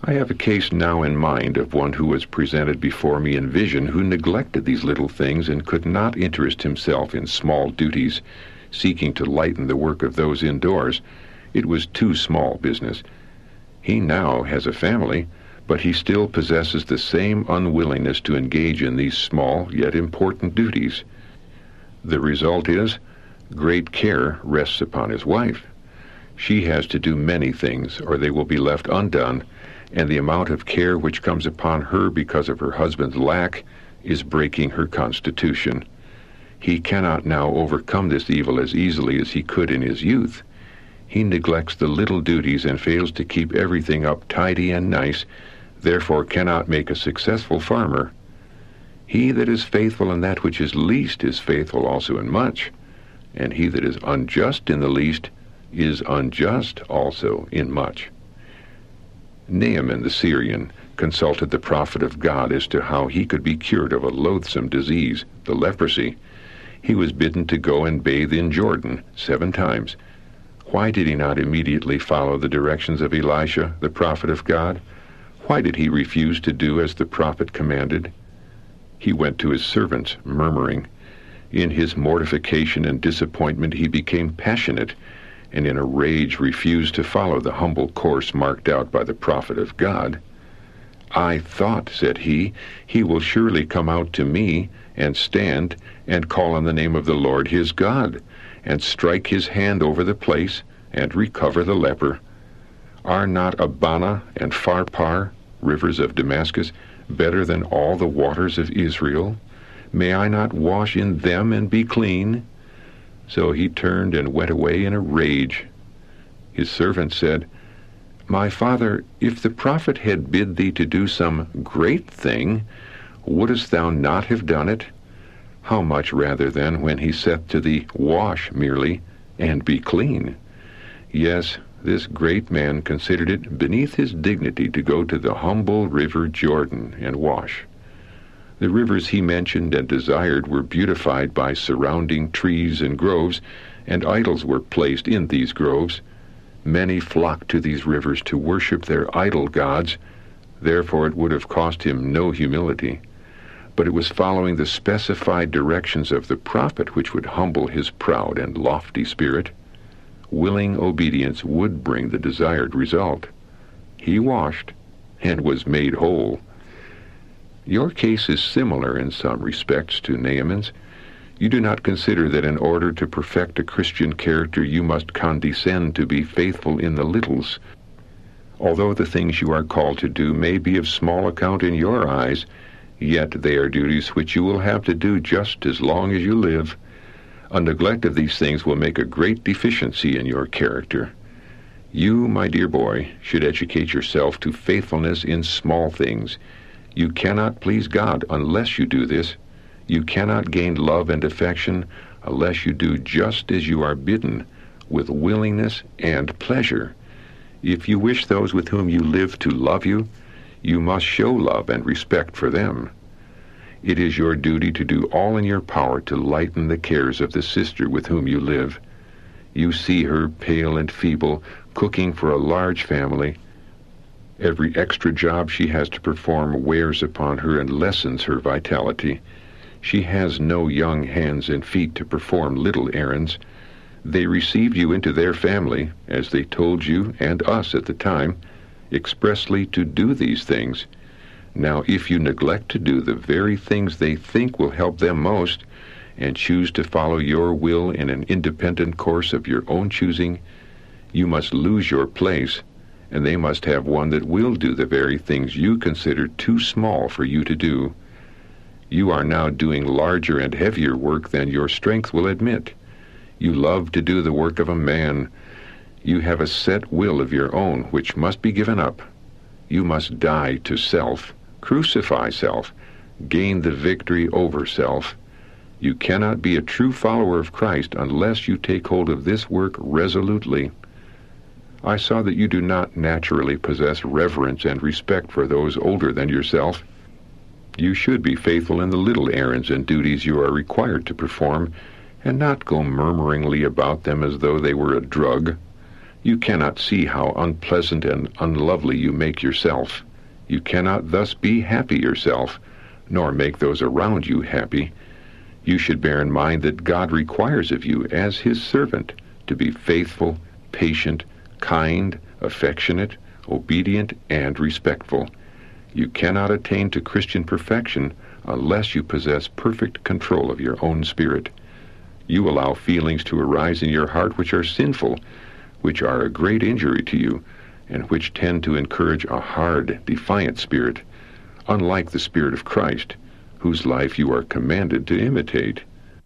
I have a case now in mind of one who was presented before me in vision who neglected these little things and could not interest himself in small duties, seeking to lighten the work of those indoors. It was too small business. He now has a family, but he still possesses the same unwillingness to engage in these small yet important duties. The result is, great care rests upon his wife. She has to do many things, or they will be left undone, and the amount of care which comes upon her because of her husband's lack is breaking her constitution. He cannot now overcome this evil as easily as he could in his youth. He neglects the little duties and fails to keep everything up tidy and nice, therefore cannot make a successful farmer. He that is faithful in that which is least is faithful also in much, and he that is unjust in the least is unjust also in much. Naaman the Syrian consulted the prophet of God as to how he could be cured of a loathsome disease, the leprosy. He was bidden to go and bathe in Jordan 7 times. Why did he not immediately follow the directions of Elisha, the prophet of God? Why did he refuse to do as the prophet commanded? He went to his servants, murmuring. In his mortification and disappointment he became passionate, and in a rage refused to follow the humble course marked out by the prophet of God. I thought, said he will surely come out to me, and stand, and call on the name of the Lord his God, and strike his hand over the place, and recover the leper. Are not Abana and Pharpar, rivers of Damascus, better than all the waters of Israel? May I not wash in them and be clean? So he turned and went away in a rage. His servant said, My father, if the prophet had bid thee to do some great thing, wouldest thou not have done it? How much rather then when he saith to thee, Wash merely, and be clean? Yes, this great man considered it beneath his dignity to go to the humble river Jordan and wash. The rivers he mentioned and desired were beautified by surrounding trees and groves, and idols were placed in these groves. Many flocked to these rivers to worship their idol gods, therefore it would have cost him no humility. But it was following the specified directions of the prophet which would humble his proud and lofty spirit. Willing obedience would bring the desired result. He washed and was made whole. Your case is similar in some respects to Naaman's. You do not consider that in order to perfect a Christian character you must condescend to be faithful in the littles. Although the things you are called to do may be of small account in your eyes, yet they are duties which you will have to do just as long as you live. A neglect of these things will make a great deficiency in your character. You, my dear boy, should educate yourself to faithfulness in small things. You cannot please God unless you do this. You cannot gain love and affection unless you do just as you are bidden, with willingness and pleasure. If you wish those with whom you live to love you, you must show love and respect for them. It is your duty to do all in your power to lighten the cares of the sister with whom you live. You see her, pale and feeble, cooking for a large family. Every extra job she has to perform wears upon her and lessens her vitality. She has no young hands and feet to perform little errands. They received you into their family, as they told you and us at the time, expressly to do these things. Now, if you neglect to do the very things they think will help them most, and choose to follow your will in an independent course of your own choosing, you must lose your place, and they must have one that will do the very things you consider too small for you to do. You are now doing larger and heavier work than your strength will admit. You love to do the work of a man. You have a set will of your own which must be given up. You must die to self, crucify self, gain the victory over self. You cannot be a true follower of Christ unless you take hold of this work resolutely. I saw that you do not naturally possess reverence and respect for those older than yourself. You should be faithful in the little errands and duties you are required to perform, and not go murmuringly about them as though they were a drug. You cannot see how unpleasant and unlovely you make yourself. You cannot thus be happy yourself, nor make those around you happy. You should bear in mind that God requires of you, as His servant, to be faithful, patient, kind, affectionate, obedient, and respectful. You cannot attain to Christian perfection unless you possess perfect control of your own spirit. You allow feelings to arise in your heart which are sinful, which are a great injury to you, and which tend to encourage a hard, defiant spirit, unlike the Spirit of Christ, whose life you are commanded to imitate.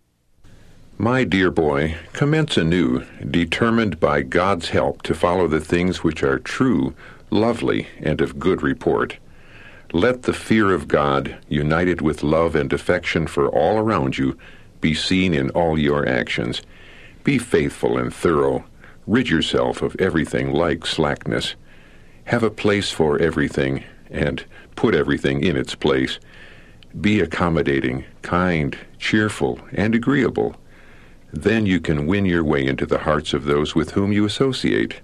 My dear boy, commence anew, determined by God's help to follow the things which are true, lovely, and of good report. Let the fear of God, united with love and affection for all around you, be seen in all your actions. Be faithful and thorough. Rid yourself of everything like slackness. Have a place for everything, and put everything in its place. Be accommodating, kind, cheerful, and agreeable. Then you can win your way into the hearts of those with whom you associate.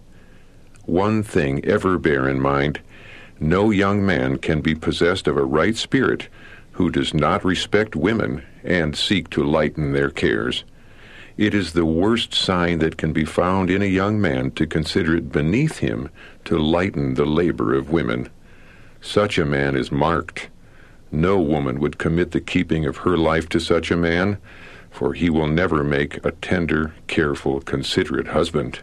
One thing ever bear in mind: no young man can be possessed of a right spirit who does not respect women and seek to lighten their cares. It is the worst sign that can be found in a young man to consider it beneath him to lighten the labor of women. Such a man is marked. No woman would commit the keeping of her life to such a man, for he will never make a tender, careful, considerate husband.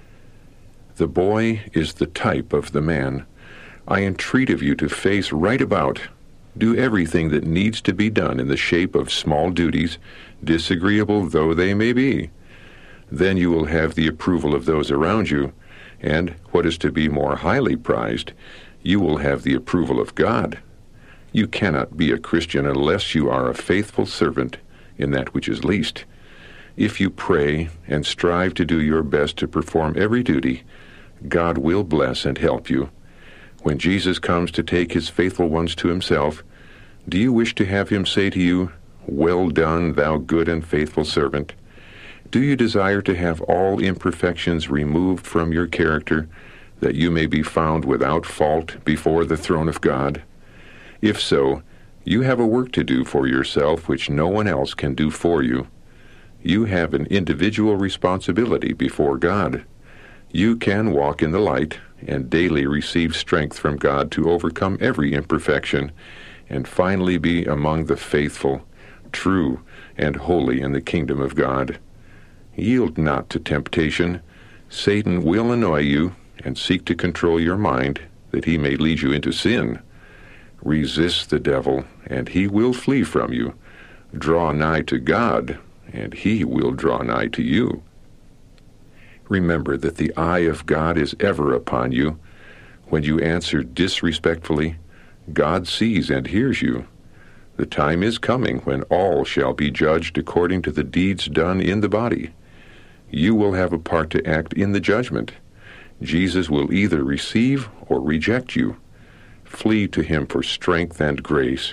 The boy is the type of the man. I entreat of you to face right about. Do everything that needs to be done in the shape of small duties, disagreeable though they may be. Then you will have the approval of those around you, and, what is to be more highly prized, you will have the approval of God. You cannot be a Christian unless you are a faithful servant in that which is least. If you pray and strive to do your best to perform every duty, God will bless and help you. When Jesus comes to take His faithful ones to Himself, do you wish to have Him say to you, "Well done, thou good and faithful servant"? Do you desire to have all imperfections removed from your character, that you may be found without fault before the throne of God? If so, you have a work to do for yourself which no one else can do for you. You have an individual responsibility before God. You can walk in the light and daily receive strength from God to overcome every imperfection and finally be among the faithful, true, and holy in the kingdom of God. Yield not to temptation. Satan will annoy you and seek to control your mind, that he may lead you into sin. Resist the devil, and he will flee from you. Draw nigh to God, and he will draw nigh to you. Remember that the eye of God is ever upon you. When you answer disrespectfully, God sees and hears you. The time is coming when all shall be judged according to the deeds done in the body. You will have a part to act in the judgment. Jesus will either receive or reject you. Flee to Him for strength and grace.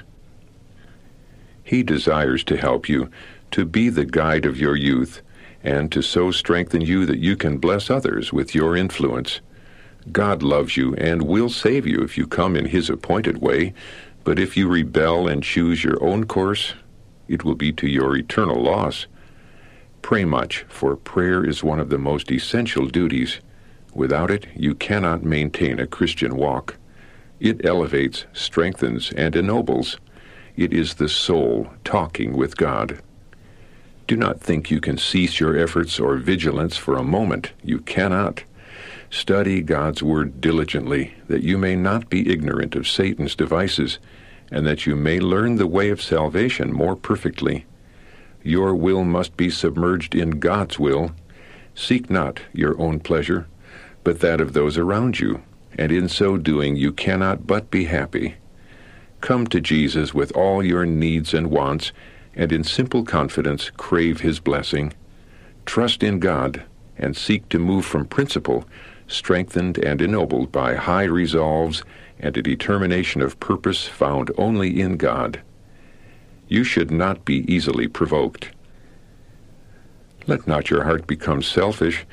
He desires to help you, to be the guide of your youth, and to so strengthen you that you can bless others with your influence. God loves you and will save you if you come in His appointed way, but if you rebel and choose your own course, it will be to your eternal loss. Pray much, for prayer is one of the most essential duties. Without it, you cannot maintain a Christian walk. It elevates, strengthens, and ennobles. It is the soul talking with God. Do not think you can cease your efforts or vigilance for a moment. You cannot. Study God's Word diligently, that you may not be ignorant of Satan's devices, and that you may learn the way of salvation more perfectly. Your will must be submerged in God's will. Seek not your own pleasure, but that of those around you, and in so doing you cannot but be happy. Come to Jesus with all your needs and wants, and in simple confidence crave His blessing. Trust in God, and seek to move from principle, strengthened and ennobled by high resolves and a determination of purpose found only in God. You should not be easily provoked. Let not your heart become selfish,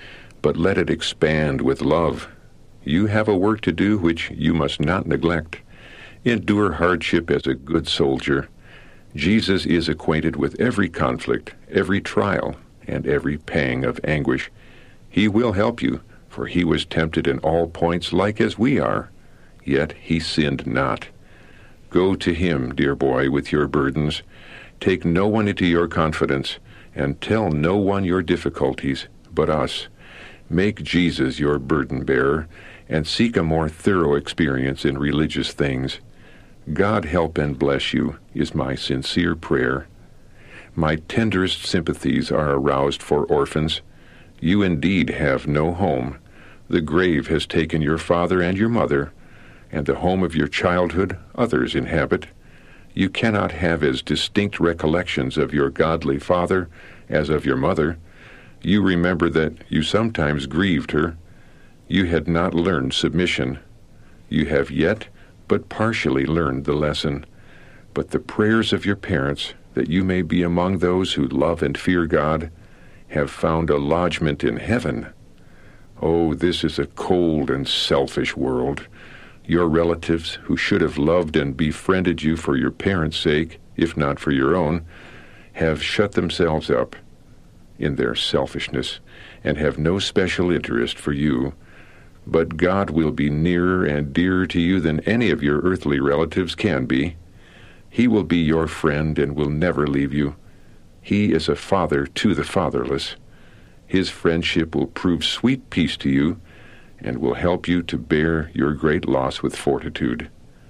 but let it expand with love. You have a work to do which you must not neglect. Endure hardship as a good soldier. Jesus is acquainted with every conflict, every trial, and every pang of anguish. He will help you, for he was tempted in all points like as we are, yet he sinned not. Go to him, dear boy, with your burdens. Take no one into your confidence, and tell no one your difficulties but us. Make Jesus your burden-bearer, and seek a more thorough experience in religious things. God help and bless you is my sincere prayer. My tenderest sympathies are aroused for orphans. You indeed have no home. The grave has taken your father and your mother, and the home of your childhood others inhabit. You cannot have as distinct recollections of your godly father as of your mother. You remember that you sometimes grieved her. You had not learned submission. You have yet but partially learned the lesson. But the prayers of your parents, that you may be among those who love and fear God, have found a lodgment in heaven. Oh, this is a cold and selfish world. Your relatives, who should have loved and befriended you for your parents' sake, if not for your own, have shut themselves up in their selfishness and have no special interest for you. But God will be nearer and dearer to you than any of your earthly relatives can be. He will be your friend and will never leave you. He is a father to the fatherless. His friendship will prove sweet peace to you and will help you to bear your great loss with fortitude.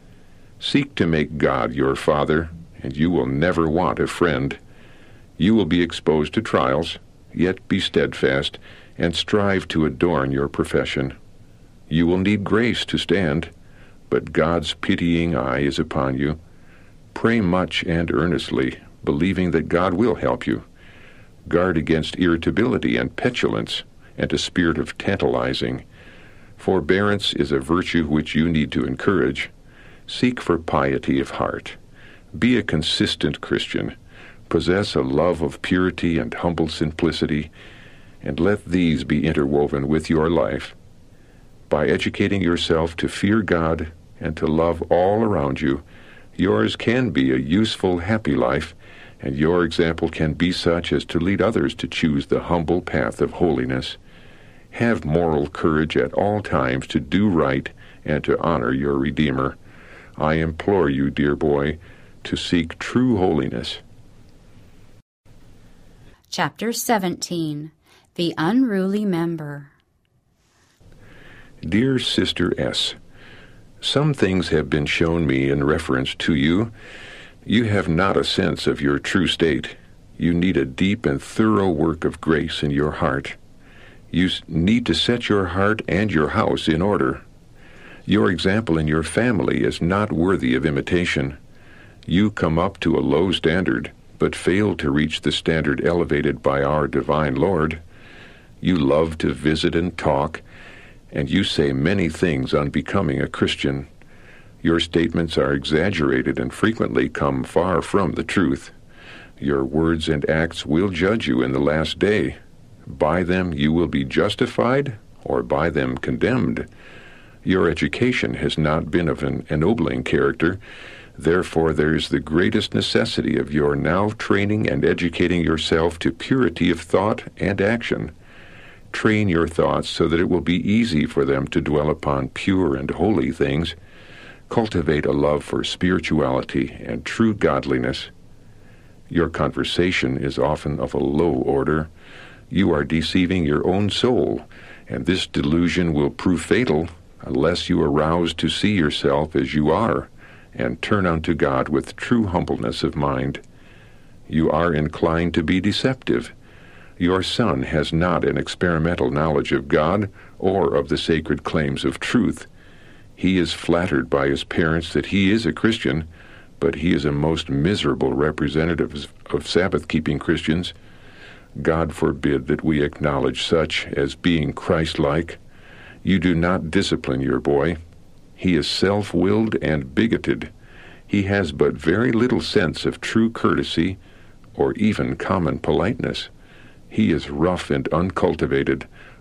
Seek to make God your father, and you will never want a friend. You will be exposed to trials, yet be steadfast, and strive to adorn your profession. You will need grace to stand, but God's pitying eye is upon you. Pray much and earnestly, believing that God will help you. Guard against irritability and petulance, and a spirit of tantalizing. Forbearance is a virtue which you need to encourage. Seek for piety of heart. Be a consistent Christian. Possess a love of purity and humble simplicity, and let these be interwoven with your life. By educating yourself to fear God and to love all around you, yours can be a useful, happy life, and your example can be such as to lead others to choose the humble path of holiness. Have moral courage at all times to do right and to honor your Redeemer. I implore you, dear boy, to seek true holiness. Chapter 17. The Unruly Member. Dear Sister S., some things have been shown me in reference to you. You have not a sense of your true state. You need a deep and thorough work of grace in your heart. You need to set your heart and your house in order. Your example in your family is not worthy of imitation. You come up to a low standard, but fail to reach the standard elevated by our divine Lord. You love to visit and talk, and you say many things unbecoming a Christian. Your statements are exaggerated and frequently come far from the truth. Your words and acts will judge you in the last day. By them you will be justified, or by them condemned. Your education has not been of an ennobling character. Therefore there is the greatest necessity of your now training and educating yourself to purity of thought and action. Train your thoughts so that it will be easy for them to dwell upon pure and holy things. Cultivate a love for spirituality and true godliness. Your conversation is often of a low order. You are deceiving your own soul, and this delusion will prove fatal unless you arouse to see yourself as you are and turn unto God with true humbleness of mind. You are inclined to be deceptive. Your son has not an experimental knowledge of God or of the sacred claims of truth. He is flattered by his parents that he is a Christian, but he is a most miserable representative of Sabbath-keeping Christians. God forbid that we acknowledge such as being Christ-like. You do not discipline your boy. He is self-willed and bigoted. He has but very little sense of true courtesy or even common politeness. He is rough and uncultivated,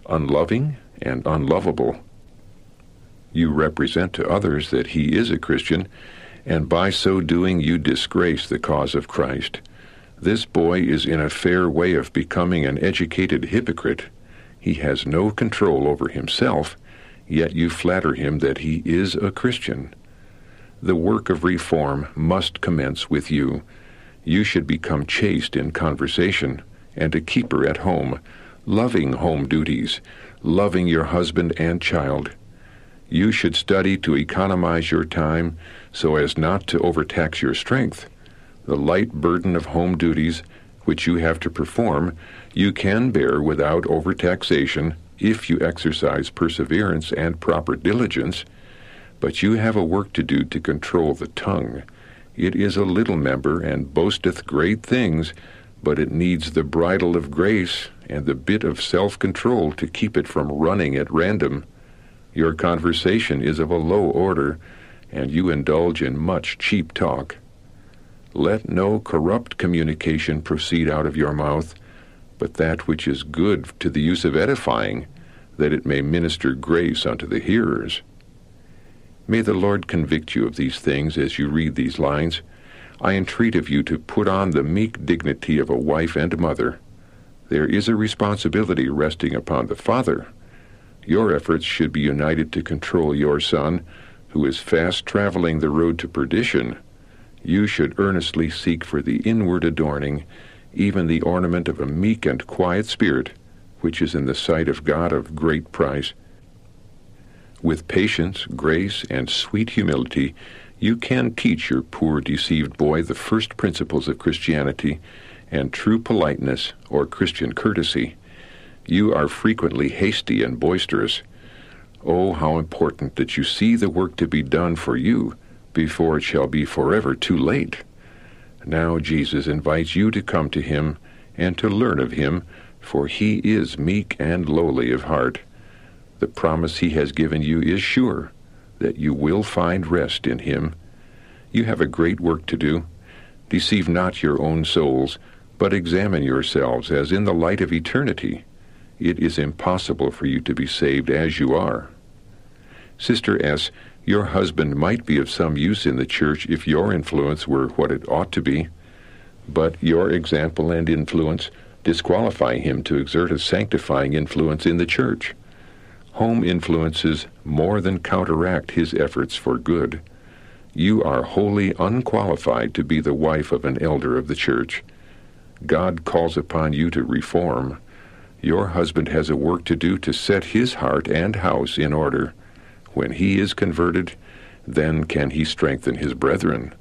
unloving and unlovable. You represent to others that he is a Christian, and by so doing you disgrace the cause of Christ. This boy is in a fair way of becoming an educated hypocrite. He has no control over himself, yet you flatter him that he is a Christian. The work of reform must commence with you. You should become chaste in conversation and a keeper at home, loving home duties, loving your husband and child. You should study to economize your time so as not to overtax your strength. The light burden of home duties which you have to perform you can bear without overtaxation if you exercise perseverance and proper diligence, but you have a work to do to control the tongue. It is a little member and boasteth great things, but it needs the bridle of grace and the bit of self-control to keep it from running at random. Your conversation is of a low order, and you indulge in much cheap talk. Let no corrupt communication proceed out of your mouth, but that which is good to the use of edifying, that it may minister grace unto the hearers. May the Lord convict you of these things as you read these lines. I entreat of you to put on the meek dignity of a wife and mother. There is a responsibility resting upon the father. Your efforts should be united to control your son, who is fast traveling the road to perdition. You should earnestly seek for the inward adorning, even the ornament of a meek and quiet spirit, which is in the sight of God of great price. With patience, grace, and sweet humility, you can teach your poor deceived boy the first principles of Christianity and true politeness or Christian courtesy. You are frequently hasty and boisterous. Oh, how important that you see the work to be done for you before it shall be forever too late. Now Jesus invites you to come to him and to learn of him, for he is meek and lowly of heart. The promise he has given you is sure, that you will find rest in him. You have a great work to do. Deceive not your own souls, but examine yourselves as in the light of eternity. It is impossible for you to be saved as you are. Sister S., your husband might be of some use in the church if your influence were what it ought to be, but your example and influence disqualify him to exert a sanctifying influence in the church. Home influences more than counteract his efforts for good. You are wholly unqualified to be the wife of an elder of the church. God calls upon you to reform. Your husband has a work to do to set his heart and house in order. When he is converted, then can he strengthen his brethren.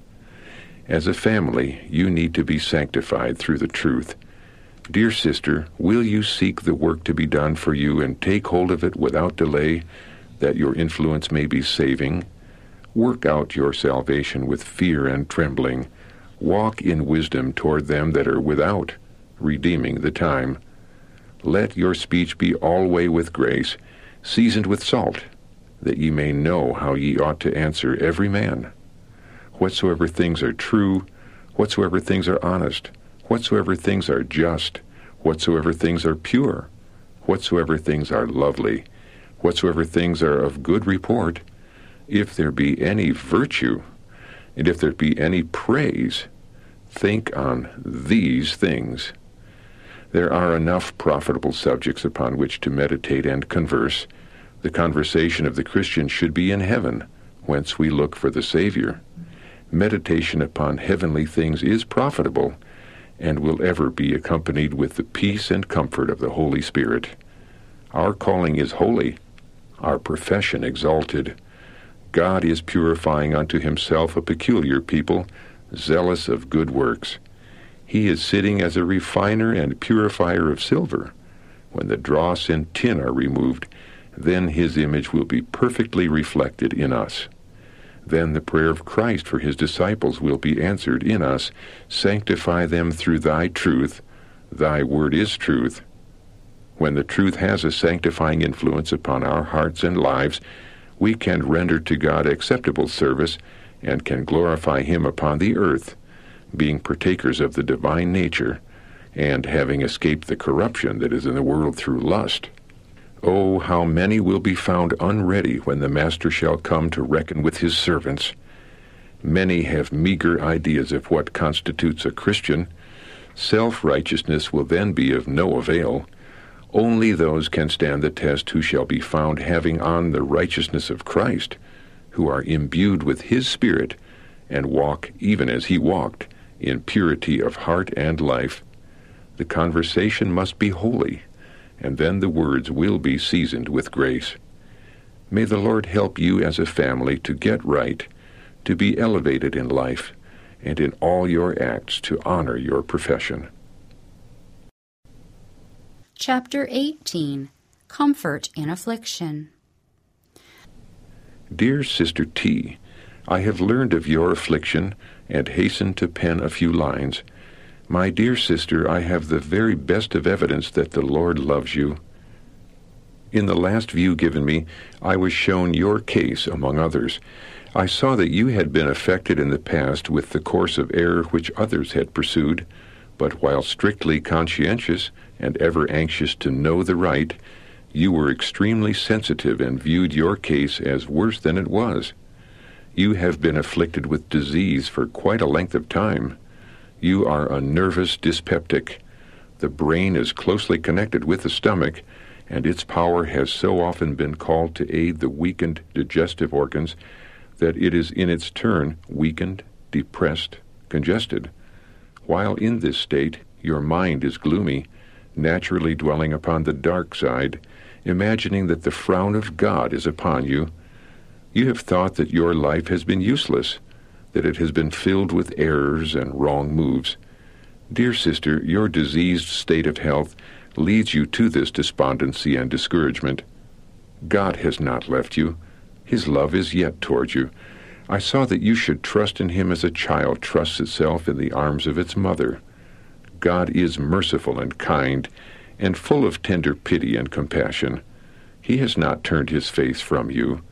As a family, you need to be sanctified through the truth. Dear sister, will you seek the work to be done for you and take hold of it without delay, that your influence may be saving? Work out your salvation with fear and trembling. Walk in wisdom toward them that are without, redeeming the time. Let your speech be alway with grace, seasoned with salt, that ye may know how ye ought to answer every man. Whatsoever things are true, whatsoever things are honest, whatsoever things are just, whatsoever things are pure, whatsoever things are lovely, whatsoever things are of good report, if there be any virtue, and if there be any praise, think on these things. There are enough profitable subjects upon which to meditate and converse. The conversation of the Christian should be in heaven, whence we look for the Savior. Meditation upon heavenly things is profitable, and will ever be accompanied with the peace and comfort of the Holy Spirit. Our calling is holy, our profession exalted. God is purifying unto himself a peculiar people, zealous of good works. He is sitting as a refiner and purifier of silver. When the dross and tin are removed, then his image will be perfectly reflected in us. Then the prayer of Christ for his disciples will be answered in us. Sanctify them through thy truth. Thy word is truth. When the truth has a sanctifying influence upon our hearts and lives, we can render to God acceptable service and can glorify him upon the earth, being partakers of the divine nature, and having escaped the corruption that is in the world through lust. Oh, how many will be found unready when the Master shall come to reckon with his servants. Many have meager ideas of what constitutes a Christian. Self-righteousness will then be of no avail. Only those can stand the test who shall be found having on the righteousness of Christ, who are imbued with his Spirit, and walk even as he walked, in purity of heart and life. The conversation must be holy, and then the words will be seasoned with grace. May the Lord help you as a family to get right, to be elevated in life, and in all your acts to honor your profession. Chapter 18. Comfort in Affliction. Dear Sister T., I have learned of your affliction and hasten to pen a few lines. My dear sister, I have the very best of evidence that the Lord loves you. In the last view given me, I was shown your case among others. I saw that you had been affected in the past with the course of error which others had pursued, but while strictly conscientious and ever anxious to know the right, you were extremely sensitive and viewed your case as worse than it was. You have been afflicted with disease for quite a length of time. You are a nervous dyspeptic. The brain is closely connected with the stomach, and its power has so often been called to aid the weakened digestive organs that it is in its turn weakened, depressed, congested. While in this state, your mind is gloomy, naturally dwelling upon the dark side, imagining that the frown of God is upon you. You have thought that your life has been useless, that it has been filled with errors and wrong moves. Dear sister, your diseased state of health leads you to this despondency and discouragement. God has not left you. His love is yet toward you. I saw that you should trust in him as a child trusts itself in the arms of its mother. God is merciful and kind, and full of tender pity and compassion. He has not turned his face from you.